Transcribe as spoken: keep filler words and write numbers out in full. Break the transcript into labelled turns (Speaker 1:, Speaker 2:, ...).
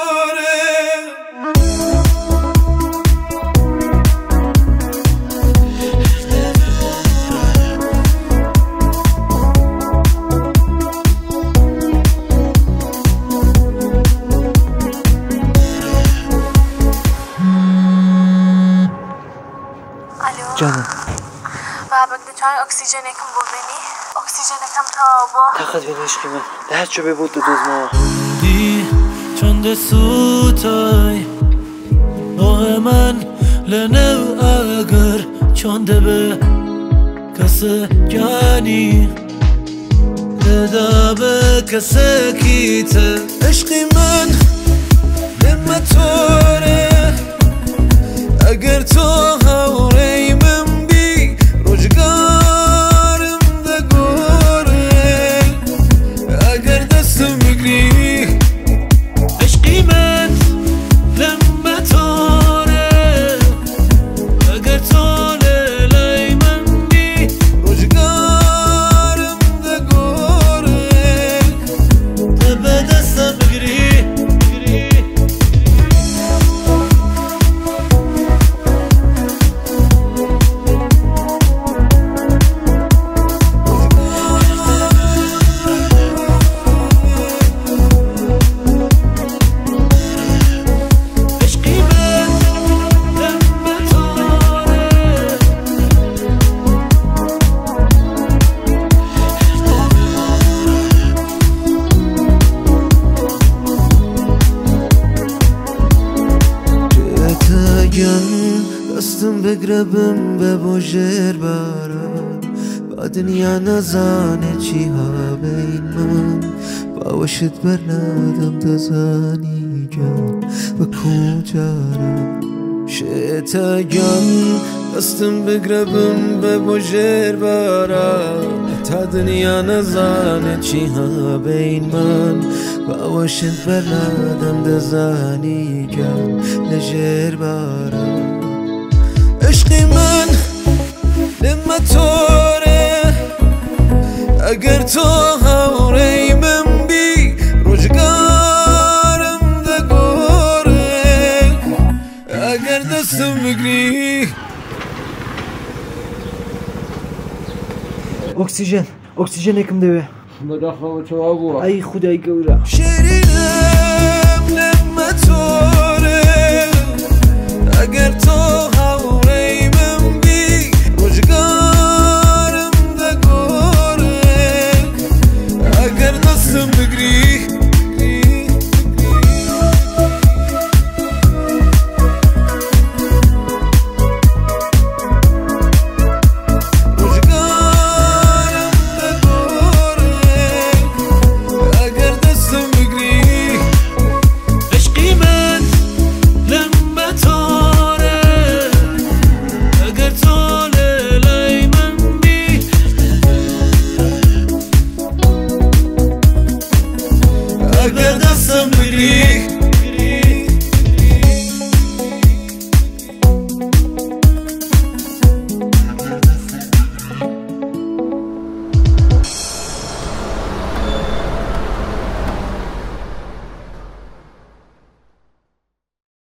Speaker 1: جانم
Speaker 2: بابک دچار اکسیژن کم ببینی اکسیژن کم تابو
Speaker 1: تاخد بین عشقی من ده چو ببود دو دوز ما
Speaker 3: دی چند سوتای آه من لنو اگر چند به کس جانی لدا به کس کیت عشقی من لما توره اگر تو هوری من بی روزگارم ده گوره اگر دستم بگیری عشقی من لما توره اگر تو لیلای من بی روزگارم ده گوره ده به دستم بگیری دستم بگربم به بوجر برات با دنیا نزانه چی ها بین من باوشت برنادم دزانی جان و کجارم شتا جان دستم بگربم به بوجر برات تا دنیا نزانه چی ها بین من باوشت برنادم دزانی جان لجر برات عشقی من لما توره اگر تو هوری من بی روزگارم ده گوره اگر دستم بگیری
Speaker 1: اکسیژن اکسیژن یکم دوه
Speaker 4: مداخله تو ابو
Speaker 1: ای خدای گوره
Speaker 3: شیرینه